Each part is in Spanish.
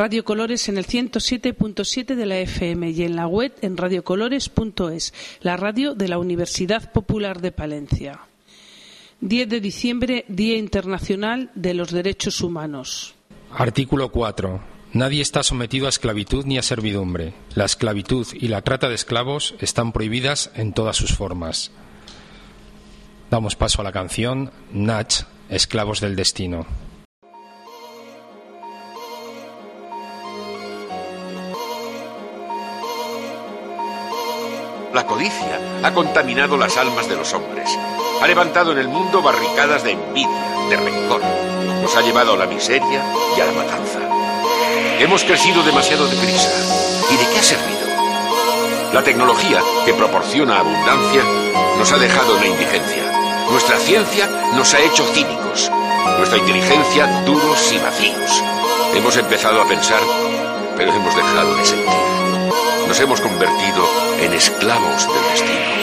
Radio Colores en el 107.7 de la FM y en la web en radiocolores.es, la radio de la Universidad Popular de Palencia. 10 de diciembre, Día Internacional de los Derechos Humanos. Artículo 4. Nadie está sometido a esclavitud ni a servidumbre. La esclavitud y la trata de esclavos están prohibidas en todas sus formas. Damos paso a la canción Natch, Esclavos del Destino. La codicia ha contaminado las almas de los hombres. Ha levantado en el mundo barricadas de envidia, de rencor. Nos ha llevado a la miseria y a la matanza. Hemos crecido demasiado deprisa. ¿Y de qué ha servido? La tecnología, que proporciona abundancia, nos ha dejado en la indigencia. Nuestra ciencia nos ha hecho cínicos. Nuestra inteligencia duros y vacíos. Hemos empezado a pensar, pero hemos dejado de sentir. Nos hemos convertido en esclavos del destino.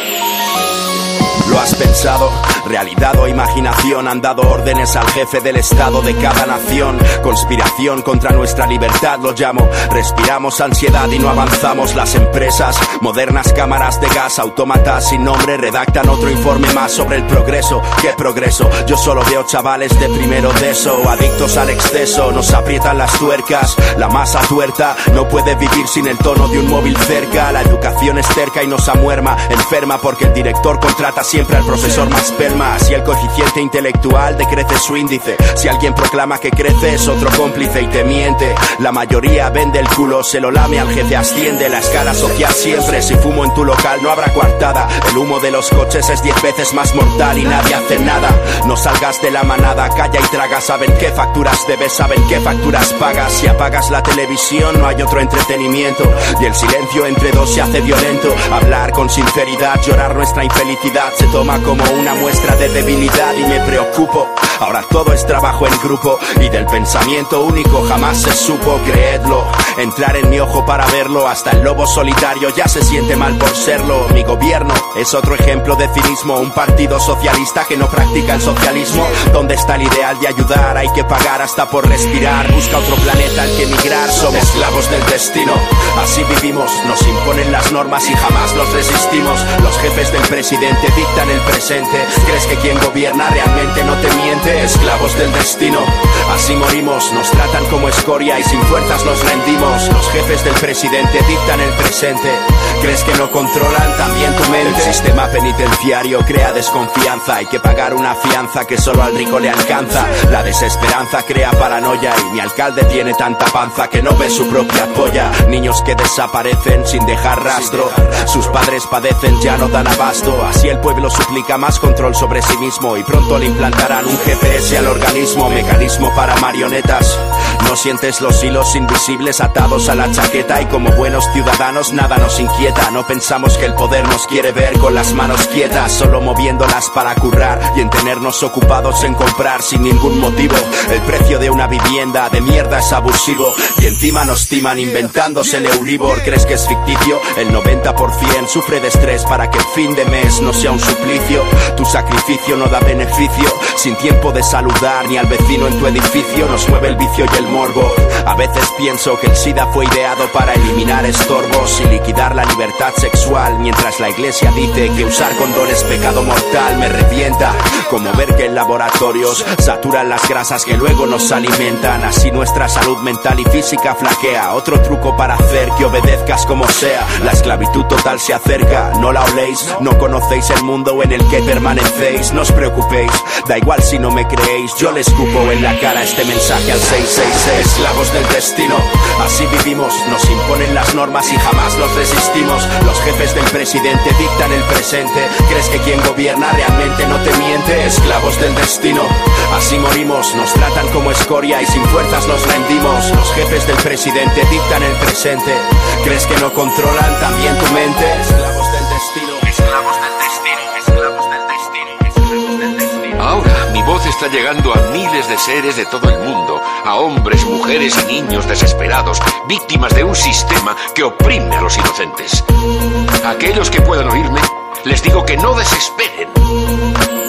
¿Lo has pensado? Realidad o imaginación han dado órdenes al jefe del estado de cada nación. Conspiración contra nuestra libertad lo llamo. Respiramos ansiedad y no avanzamos. Las empresas, modernas cámaras de gas, autómatas sin nombre redactan otro informe más sobre el progreso. ¿Qué progreso? Yo solo veo chavales de primero de eso, adictos al exceso, nos aprietan las tuercas. La masa tuerta no puede vivir sin el tono de un móvil cerca. La educación es cerca y nos amuerma, enferma porque el director contrata siempre al profesor más pelma. Si el coeficiente intelectual decrece su índice, si alguien proclama que crece es otro cómplice y te miente. La mayoría vende el culo, se lo lame al jefe, asciende la escala social siempre. Si fumo en tu local no habrá coartada. El humo de los coches es 10 veces más mortal y nadie hace nada. No salgas de la manada, calla y traga. Saben qué facturas debes, saben qué facturas pagas. Si apagas la televisión no hay otro entretenimiento y el silencio entre dos se hace violento. Hablar con sinceridad, llorar nuestra infelicidad se toma como una muestra de debilidad y me preocupo. Ahora todo es trabajo en grupo y del pensamiento único jamás se supo, creedlo. Entrar en mi ojo para verlo, hasta el lobo solitario ya se siente mal por serlo. Mi gobierno es otro ejemplo de cinismo, un partido socialista que no practica el socialismo. ¿Dónde está el ideal de ayudar? Hay que pagar hasta por respirar. Busca otro planeta al que emigrar, somos esclavos del destino. Así vivimos, nos imponen las normas y jamás los resistimos. Los jefes del presidente dictan el presente. ¿Crees que quien gobierna realmente no te miente? Esclavos del destino. Así morimos, nos tratan como escoria y sin fuerzas nos rendimos. Los jefes del presidente dictan el presente. ¿Crees que no controlan también tu mente? El sistema penitenciario crea desconfianza. Hay que pagar una fianza que solo al rico le alcanza. La desesperanza crea paranoia y mi alcalde tiene tanta panza que no ve su propia polla. Niños que desaparecen sin dejar rastro. Sus padres padecen, ya no dan abasto. Así el pueblo suplica más control sobre sí mismo y pronto le implantarán un GPS al organismo, mecanismo para marionetas. No sientes los hilos invisibles atados a la chaqueta y como buenos ciudadanos nada nos inquieta. No pensamos que el poder nos quiere ver con las manos quietas, solo moviéndolas para currar y en tenernos ocupados en comprar sin ningún motivo. El precio de una vivienda de mierda es abusivo y encima nos timan inventándose el Euribor. ¿Crees que es ficticio? El 90% sufre de estrés para que el fin de mes no sea un suplicio. Tu sacrificio no da beneficio, sin tiempo de saludar ni al vecino en tu edificio. Nos mueve el vicio y el morbo. A veces pienso que el SIDA fue ideado para eliminar estorbos y liquidar la libertad sexual, mientras la iglesia dice que usar condón es pecado mortal. Me revienta como ver que en laboratorios saturan las grasas que luego nos alimentan. Así nuestra salud mental y física flaquea. Otro truco para hacer que obedezcas como sea. La esclavitud total se acerca, no la oléis. No conocéis el mundo en el que permanecéis. No os preocupéis, da igual si no me creéis. Yo le escupo en la cara este mensaje al 666. Esclavos del destino, así vivimos. Nos imponen las normas y jamás los resistimos. Los jefes del presidente dictan el presente. ¿Crees que quien gobierna realmente no te miente? Esclavos del destino, así morimos. Nos tratan como escoria y sin fuerzas nos rendimos. Los jefes del presidente dictan el presente. ¿Crees que no controlan también tu mente? Esclavos del destino. Esclavos del destino. Esclavos del destino. Esclavos del destino. Ahora mi voz está llegando a miles de seres de todo el mundo, a hombres, mujeres y niños desesperados, víctimas de un sistema que oprime a los inocentes. A aquellos que puedan oírme, les digo que no desesperen.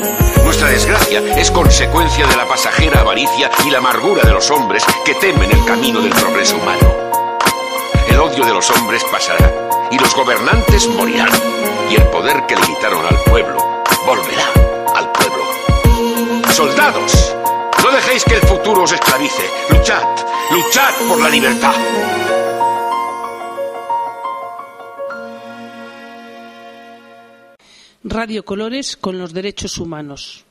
Nuestra desgracia es consecuencia de la pasajera avaricia y la amargura de los hombres que temen el camino del progreso humano. El odio de los hombres pasará y los gobernantes morirán, y el poder que le quitaron al pueblo volverá al pueblo. ¡Soldados! No dejéis que el futuro os esclavice. Luchad, luchad por la libertad. Radio Colores con los derechos humanos.